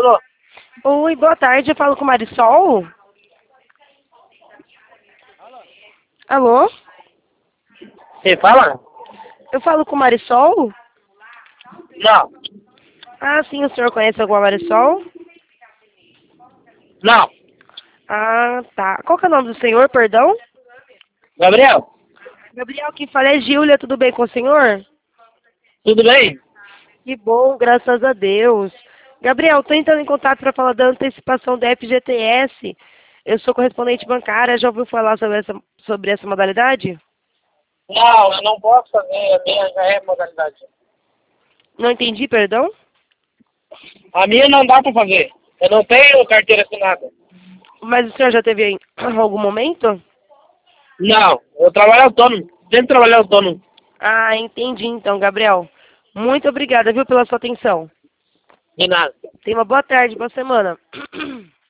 Alô? Oi, boa tarde. Eu falo com Marisol? Alô? Você fala? Eu falo com Marisol? Não. Ah, sim, o senhor conhece alguma Marisol? Não. Ah, tá. Qual que é o nome do senhor, perdão? Gabriel, Gabriel, quem fala é Gíulia, tudo bem com o senhor? tudo bem? Que bom, graças a Deus. Gabriel, estou entrando em contato para falar da antecipação da FGTS. Eu sou correspondente bancária, já ouviu falar sobre essa modalidade? Não, eu não posso fazer, a minha já é modalidade. Não entendi, perdão? A minha não dá pra fazer. Eu não tenho carteira assinada. Mas o senhor já teve em algum momento? Não, eu trabalho autônomo. Sempre trabalhei autônomo. Ah, entendi então, Gabriel. Muito obrigada, viu, pela sua atenção. De nada. Tenha uma boa tarde, boa semana.